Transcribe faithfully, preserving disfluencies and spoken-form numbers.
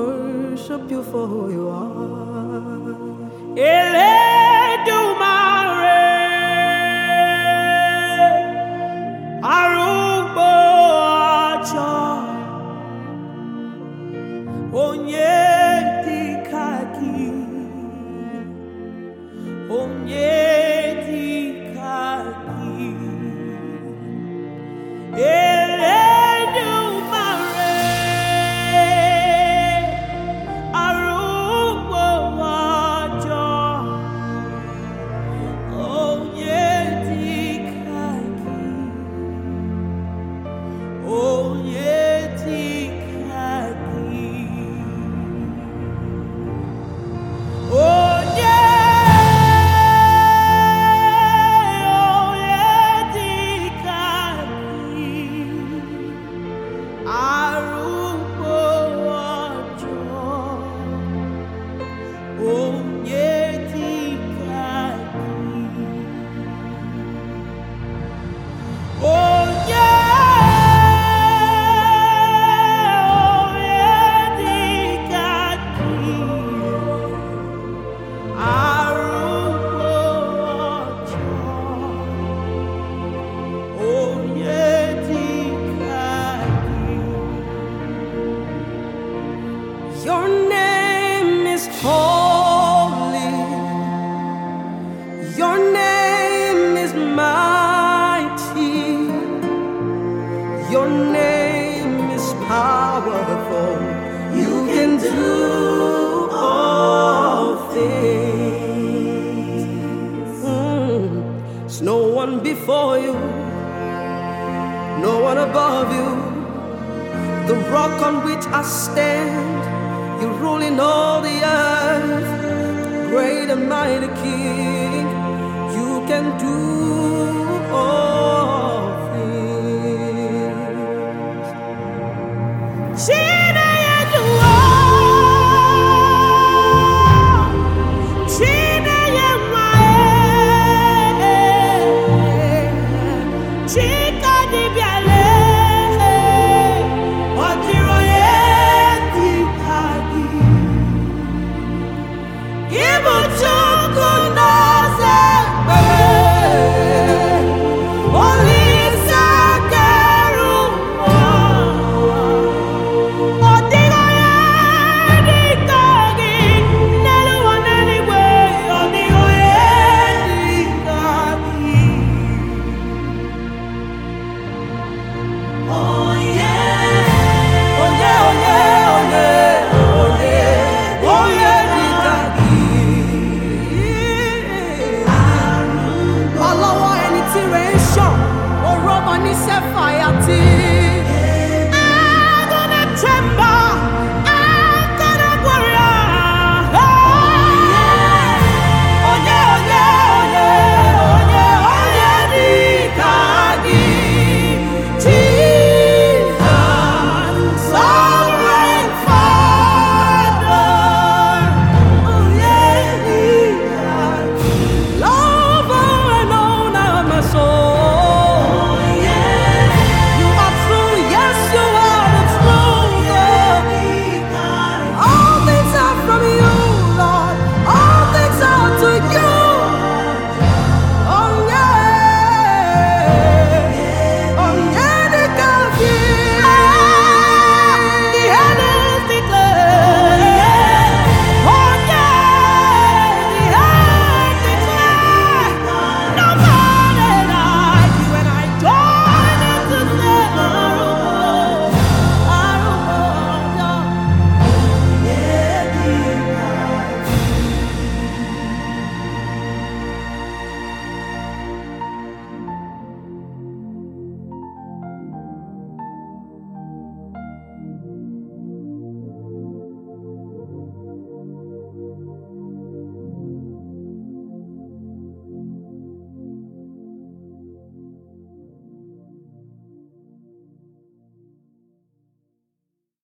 worship you for who you are. Elédùmarè, arúgbó ọjọ́, onye dịka gị, onye dịka gị. Elédùmarè, arúgbó ọjọ́, onye dịka gị, onye dịka gị. Onye, onye dịka gị, arúgbó ọjọ́, onye dịka gị. Onye, onye dịka gị, arúgbó ọjọ́, onye dịka gị. Your name is holy. Your name is mighty. Your name is powerful. You can do all things. Mm. There's no one before you, no one above you. The rock on which I stand, you rule in all the earth. Great and mighty King, you can do all